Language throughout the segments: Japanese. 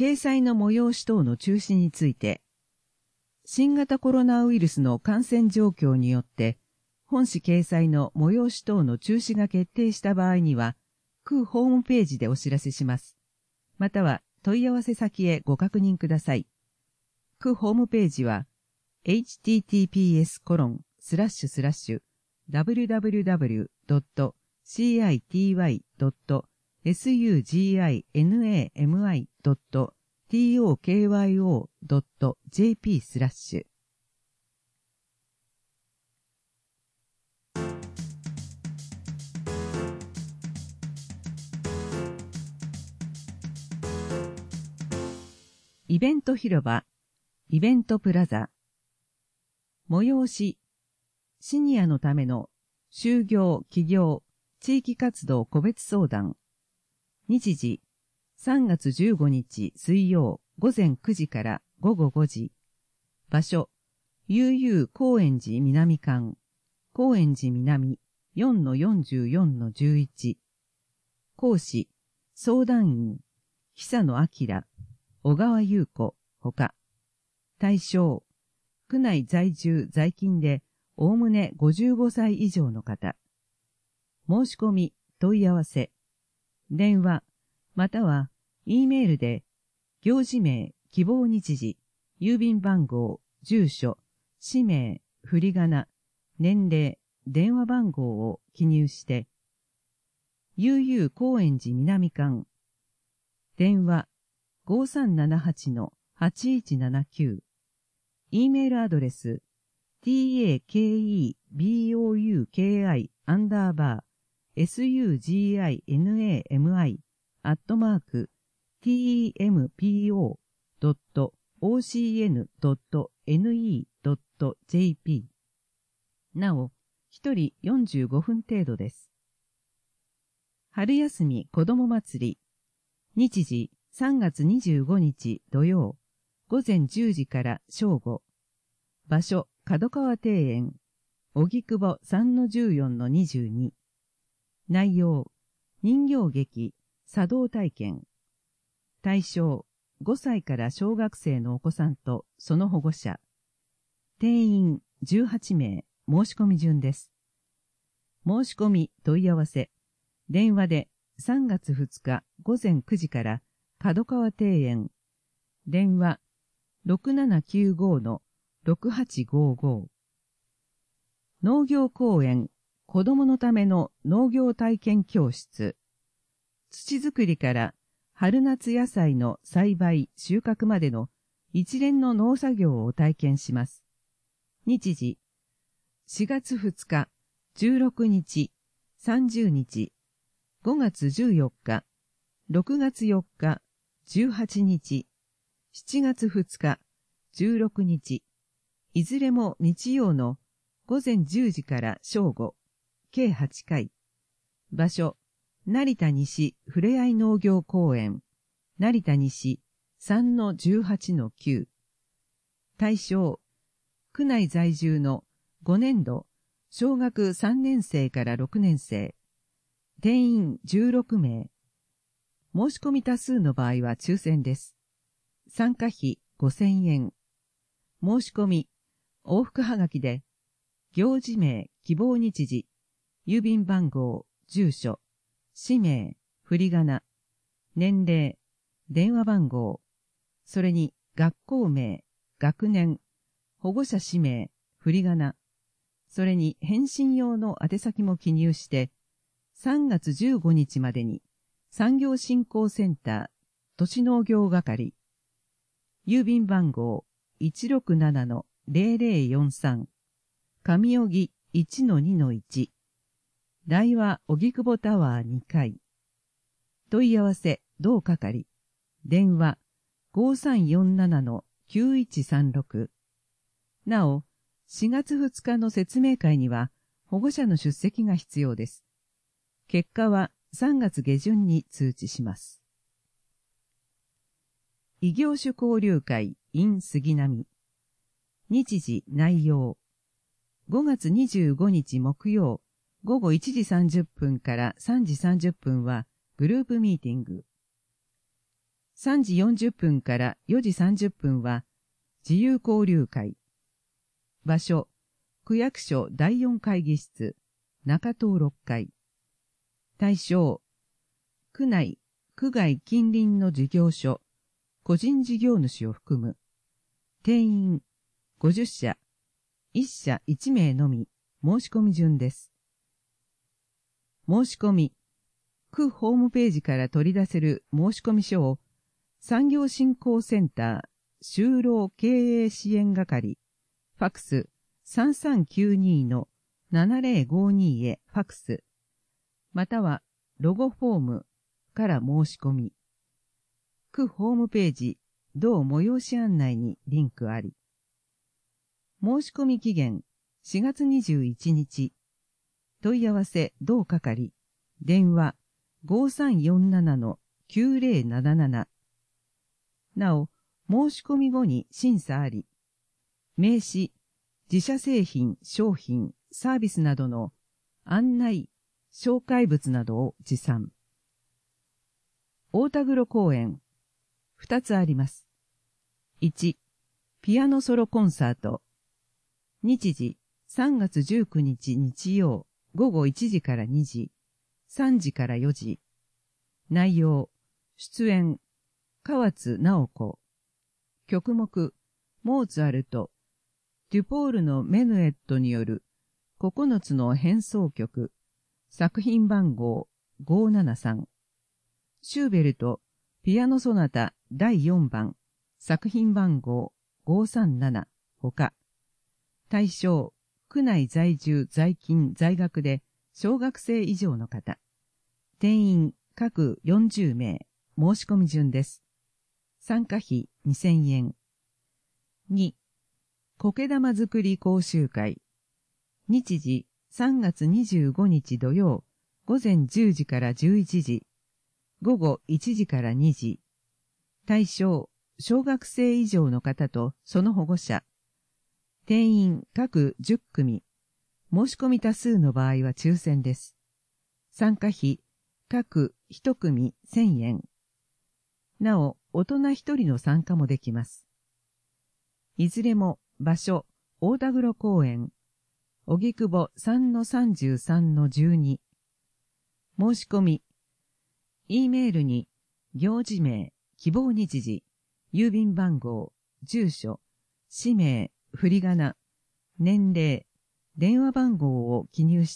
掲載の催し等の中止について、新型コロナウイルスの感染状況によって、本誌掲載の催し等の中止が決定した場合には、区ホームページでお知らせします。または問い合わせ先へご確認ください。区ホームページは、https://www.city.sinami.tokyo.jp/ イベント広場、イベントプラザ、催し、シニアのための就業・起業、地域活動個別相談。日時、3月15日水曜午前9時から午後5時。場所、悠々高円寺南館、高円寺南 4-44-11。講師、相談員、久野明、小川優子、ほか。対象、区内在住在勤で、おおむね55歳以上の方。申し込み、問い合わせ。電話、または、Eメールで、行事名、希望日時、郵便番号、住所、氏名、振り仮名、年齢、電話番号を記入して、悠々高円寺南館。電話、5378-8179。Eメールアドレス、takeiboukinami@tempo.ocn.ne.jp。なお、一人45分程度です。春休み子ども祭り。日時3月25日土曜、午前10時から正午。場所、角川庭園、荻窪 3-14-22。内容、人形劇、茶道体験。対象、5歳から小学生のお子さんとその保護者。定員18名、申し込み順です。申し込み、問い合わせ。電話で3月2日午前9時から角川庭園。電話 6795-6855。農業公園、子供のための農業体験教室。土作りから春夏野菜の栽培、収穫までの一連の農作業を体験します。日時、4月2日、16日、30日、5月14日、6月4日、18日、7月2日、16日、いずれも日曜の午前10時から正午、計8回。場所、成田西ふれあい農業公園、成田西 3-18-9。対象、区内在住の5年度、小学3年生から6年生。定員16名。申し込み多数の場合は抽選です。参加費5000円。申し込み、往復はがきで、行事名、希望日時、郵便番号、住所、氏名、振り仮名、年齢、電話番号、それに学校名、学年、保護者氏名、振り仮名、それに返信用の宛先も記入して、3月15日までに産業振興センター、都市農業係、郵便番号 167-0043、上荻 1-2-1、大和荻窪タワー2階。問い合わせ、同係。電話、5347-9136。なお、4月2日の説明会には、保護者の出席が必要です。結果は3月下旬に通知します。異業種交流会 in 杉並。日時、内容。5月25日木曜、午後1時30分から3時30分はグループミーティング。 3時40分から4時30分は自由交流会。場所、区役所第4会議室、中棟6階。対象、区内、区外近隣の事業所、個人事業主を含む。定員、50社、1社1名のみ、申し込み順です。申し込み、区ホームページから取り出せる申込書を、産業振興センター、就労経営支援係、ファクス 3392-7052 へファクス、またはロゴフォームから申し込み、区ホームページ、同催し案内にリンクあり。申し込み期限4月21日。問い合わせ同係、電話 5347-9077。なお、申し込み後に審査あり、名刺、自社製品、商品、サービスなどの案内、紹介物などを持参。大田黒公演、2つあります。1、ピアノソロコンサート。日時、3月19日日曜、午後1時から2時、3時から4時。内容、出演、河津直子。曲目、モーツァルト、デュポールのメヌエットによる9つの変奏曲、作品番号573。シューベルト、ピアノソナタ第4番、作品番号537ほか。対象、区内在住在勤在学で小学生以上の方。定員各40名、申し込み順です。参加費2000円。2、苔玉作り講習会。日時3月25日土曜、午前10時から11時、午後1時から2時。対象、小学生以上の方とその保護者。定員各10組。申し込み多数の場合は抽選です。参加費各1組1000円。なお、大人1人の参加もできます。いずれも場所、大田黒公園、荻窪 3-33-12。申し込み、E メールに、行事名、希望日時、郵便番号、住所、氏名、振り仮名、年齢、電話番号を記入して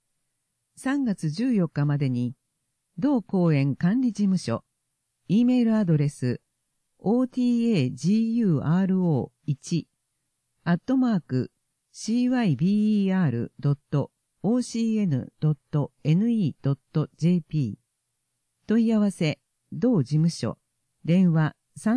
、3月14日までに、同公園管理事務所、E メールアドレス、otaguro1@cyber.ocn.ne.jp 問い合わせ、同事務所、電話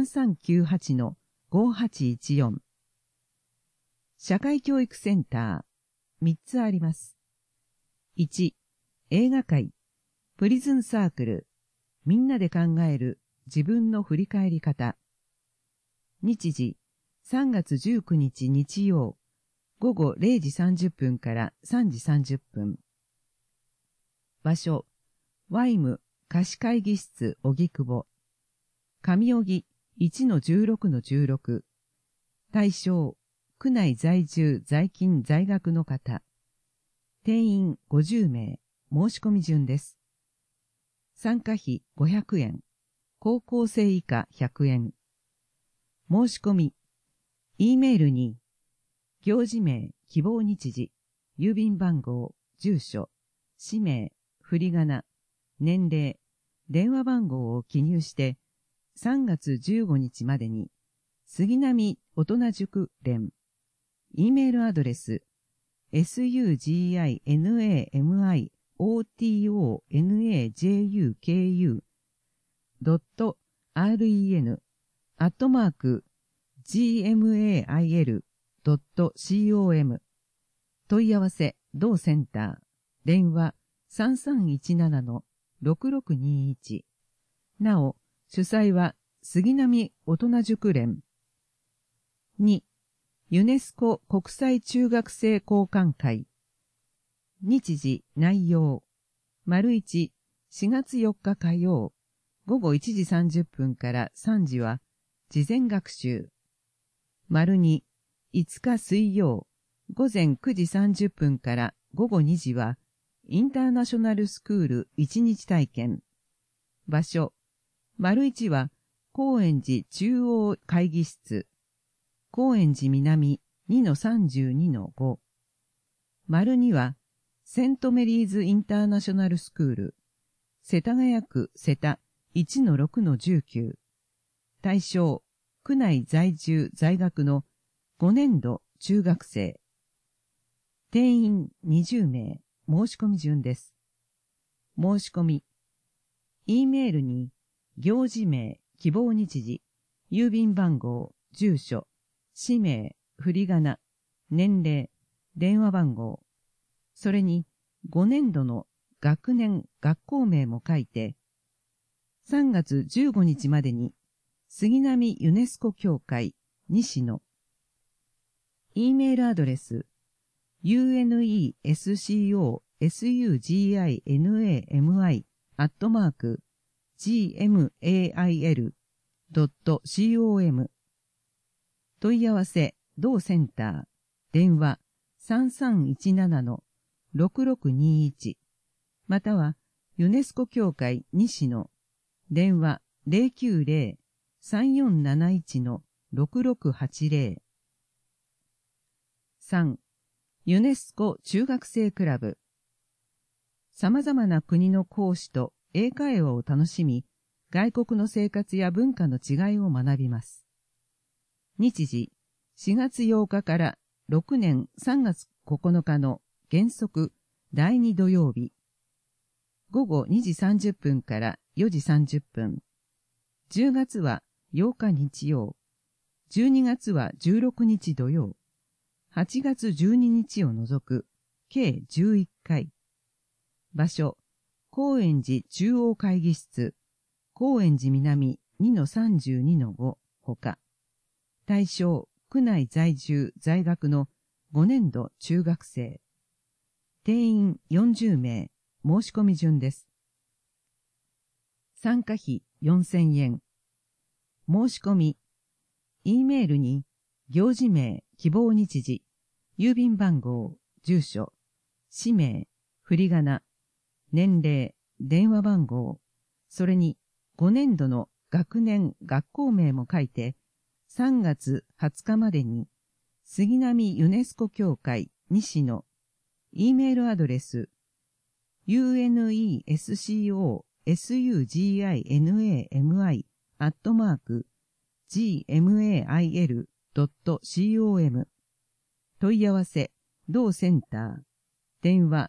3398-5814 社会教育センター、3つあります。1、映画会、プリズンサークル、みんなで考える自分の振り返り方。日時、3月19日日曜、午後0時30分から3時30分。場所、ワイム貸し会議室荻窪。上荻 1-16-16。対象、区内在住在勤在学の方。定員50名、申し込み順です。参加費500円、高校生以下100円。申し込み、E メールに、行事名、希望日時、郵便番号、住所、氏名、振り仮名、年齢、電話番号を記入して、3月15日までに、杉並大人塾連、E メールアドレス、suginojukU.ren@gmail.com 問い合わせ、同センター、電話 3317-6621 なお、主催は杉並大人塾連。2、ユネスコ国際中学生交換会。日時、内容。1、4月4日火曜、 午後1時30分から3時は事前学習。丸2、5日水曜、午前9時30分から午後2時はインターナショナルスクール1日体験。場所、丸1は高円寺中央会議室、高円寺南 2-32-5。丸2はセントメリーズインターナショナルスクール、世田谷区世田 1-6-19。対象、区内在住在学の5年度中学生。定員20名、申し込み順です。申し込み。E メールに、行事名、希望日時、郵便番号、住所、氏名、振り仮名、年齢、電話番号、それに5年度の学年、学校名も書いて、3月15日までに、杉並ユネスコ協会、西野。E メールアドレス、unescocgmail.gmail.com 問い合わせ、同センター、電話3317-6621またはユネスコ協会西野、電話090-3471-6680 3. ユネスコ中学生クラブ。様々な国の講師と英会話を楽しみ、外国の生活や文化の違いを学びます。日時、4月8日から6年3月9日の原則第2土曜日。午後2時30分から4時30分。10月は8日日曜。12月は16日土曜。8月12日を除く、計11回。場所、高円寺中央会議室、高円寺南 2-32-5 ほか。対象、区内在住在学の5年度中学生。定員40名、申し込み順です。参加費4000円。申し込み、E メールに、行事名、希望日時、郵便番号、住所、氏名、振り仮名、年齢、電話番号、それに5年度の学年、学校名も書いて、3月20日までに、杉並ユネスコ協会西野、E メールアドレス、unescogami@gmail.com 問い合わせ、同センター、電話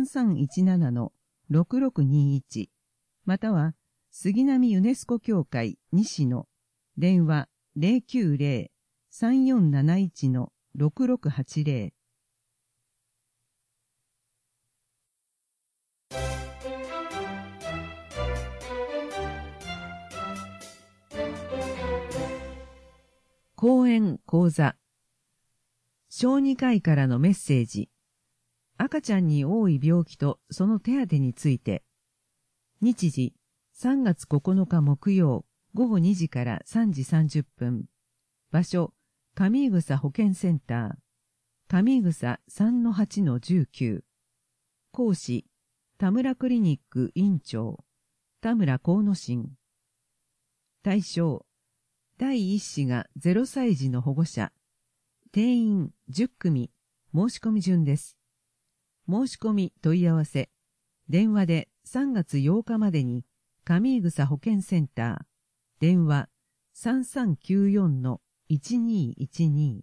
3317-6621または杉並ユネスコ協会西野、電話090-3471-6680。講演講座。小児科医からのメッセージ。赤ちゃんに多い病気とその手当てについて。日時、3月9日木曜、午後2時から3時30分。場所、上井草保健センター。上井草 3-8-19。講師、田村クリニック院長、田村幸之進。対象、第1子が0歳児の保護者。定員10組、申し込み順です。申し込み問い合わせ、電話で3月8日までに、上井草保健センター、電話3394-1212。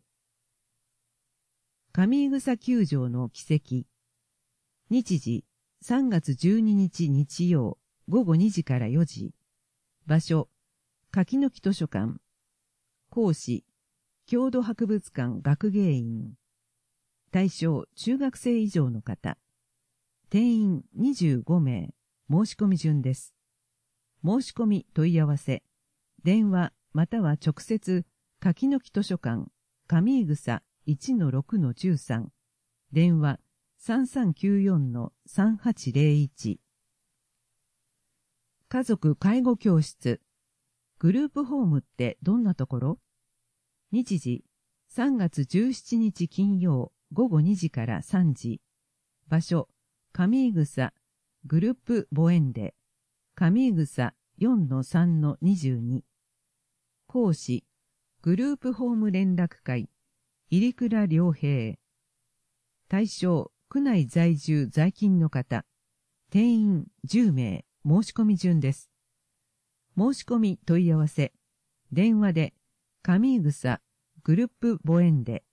上井草球場の奇跡。日時、3月12日日曜、午後2時から4時。場所、柿の木図書館。講師、郷土博物館学芸員。対象、中学生以上の方。定員25名、申し込み順です。申し込み問い合わせ、電話または直接、柿の木図書館、上井草 1-6-13、電話3394-3801。 家族介護教室。グループホームってどんなところ？日時、3月17日金曜午後2時から3時。場所、上井草、グループ母園で、上井草 4-3-22。講師、グループホーム連絡会、入倉良平。対象、区内在住在勤の方。定員10名、申し込み順です。申し込み問い合わせ、電話で、上井草、グループ母園で。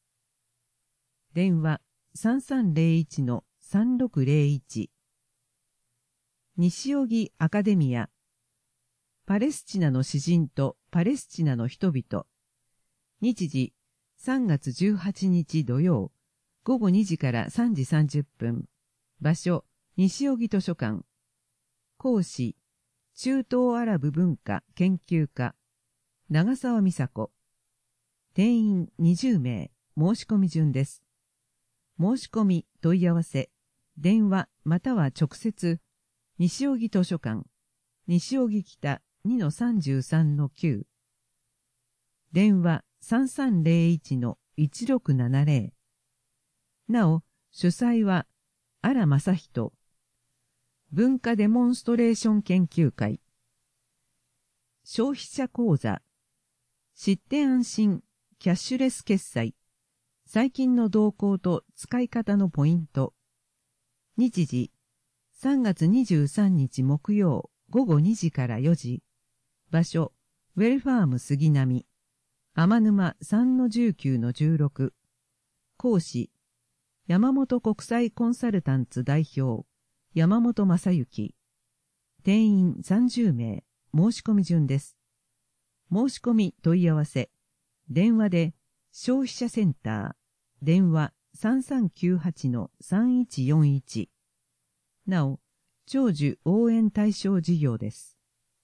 電話、3301-3601。西荻アカデミア。パレスチナの詩人とパレスチナの人々。日時、3月18日土曜、午後2時から3時30分。場所、西荻図書館。講師、中東アラブ文化研究家、長澤美佐子。定員20名、申し込み順です。申し込み問い合わせ、電話または直接、西荻図書館、西荻北 2-33-9。電話3301-1670。なお、主催は、荒正人。文化デモンストレーション研究会。消費者講座。知って安心、キャッシュレス決済。最近の動向と使い方のポイント。日時、3月23日木曜午後2時から4時。場所、ウェルファーム杉並。天沼 3-19-16。講師、山本国際コンサルタンツ代表、山本正幸。定員30名、申し込み順です。申し込み問い合わせ、電話で消費者センター、電話 3398-3141。なお、長寿応援対象事業です。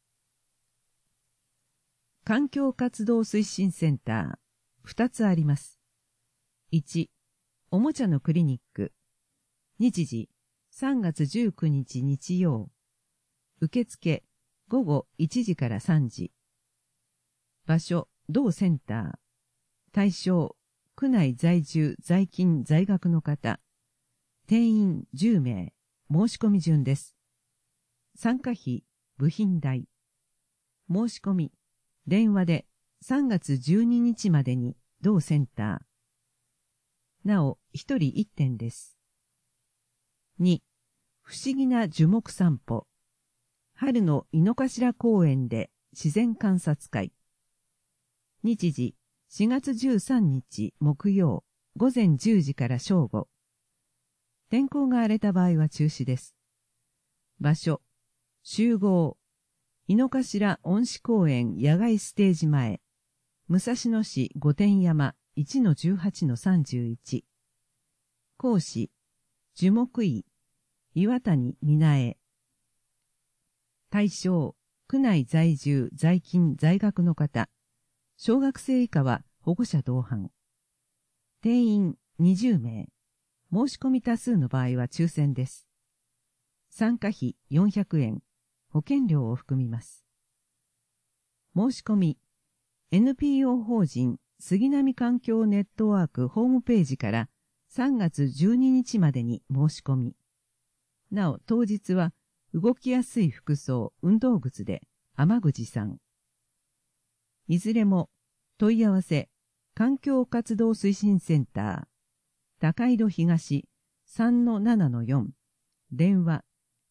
環境活動推進センター、2つあります。1、おもちゃのクリニック。日時、3月19日日曜。受付、午後1時から3時。場所、同センター。対象、区内在住在勤在学の方。定員10名、申し込み順です。参加費、部品代。申し込み、電話で3月12日までに同センター。なお、1人1点です。2、不思議な樹木散歩。春の井の頭公園で自然観察会。日時、4月13日木曜、午前10時から正午。天候が荒れた場合は中止です。場所、集合、井の頭恩賜公園野外ステージ前、武蔵野市御殿山 1-18-31。講師、樹木医、岩谷美奈恵。対象、区内在住在勤在学の方。小学生以下は保護者同伴。定員20名。申し込み多数の場合は抽選です。参加費400円。保険料を含みます。申し込み、NPO 法人杉並環境ネットワークホームページから3月12日までに申し込み。なお、当日は動きやすい服装、運動靴で天口さん。いずれも問い合わせ、環境活動推進センター、高井戸東 3-7-4、電話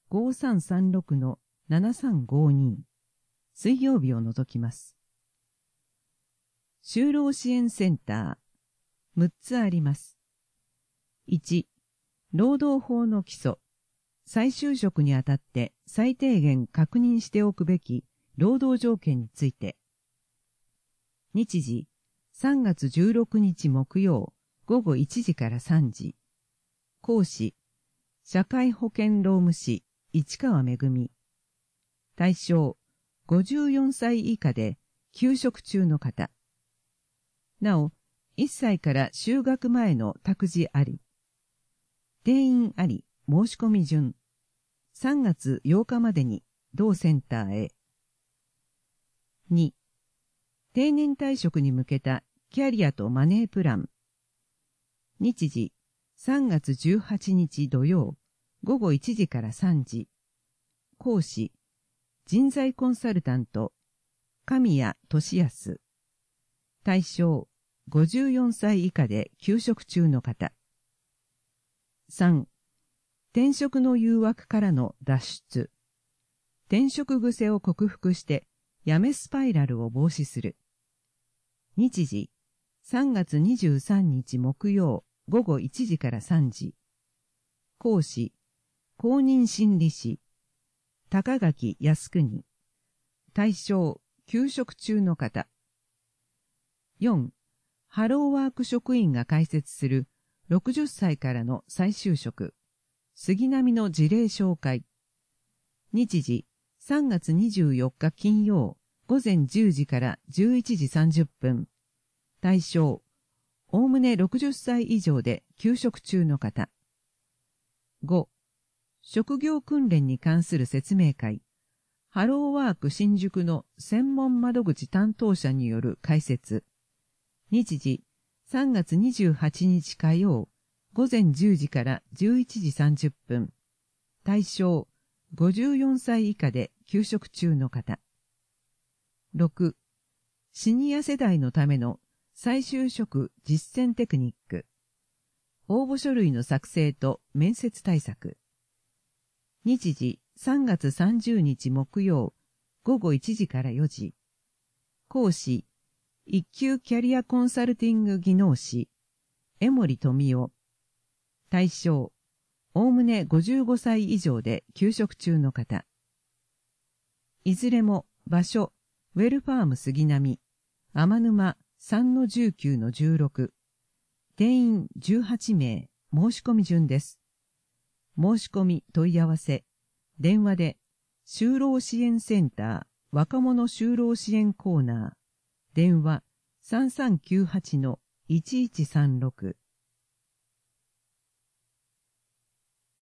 5336-7352、水曜日を除きます。就労支援センター、6つあります。1、労働法の基礎、再就職にあたって最低限確認しておくべき労働条件について。日時、3月16日木曜、午後1時から3時。講師、社会保険労務士、市川めぐみ。対象、54歳以下で休職中の方。なお、1歳から就学前の託児あり。定員あり、申し込み順。3月8日までに同センターへ。2、定年退職に向けたキャリアとマネープラン。日時、3月18日土曜、午後1時から3時。講師、人材コンサルタント、神谷俊康。対象、54歳以下で休職中の方。3、転職の誘惑からの脱出。転職癖を克服して辞めスパイラルを防止する。日時、3月23日木曜午後1時から3時。講師、公認心理師、高垣康国。対象、休職中の方。4、ハローワーク職員が開設する60歳からの再就職。杉並の事例紹介。日時、3月24日金曜午前10時から11時30分。対象、おおむね60歳以上で休職中の方。5、職業訓練に関する説明会。ハローワーク新宿の専門窓口担当者による開設。日時、3月28日火曜午前10時から11時30分。対象、54歳以下で休職中の方。6、シニア世代のための再就職実践テクニック。応募書類の作成と面接対策。日時、3月30日木曜午後1時から4時。講師、一級キャリアコンサルティング技能士、江森富夫。対象、おおむね55歳以上で休職中の方。いずれも場所、ウェルファーム杉並、天沼 3-19-16。定員18名、申し込み順です。申し込み問い合わせ、電話で、就労支援センター、若者就労支援コーナー、電話 3398-1136。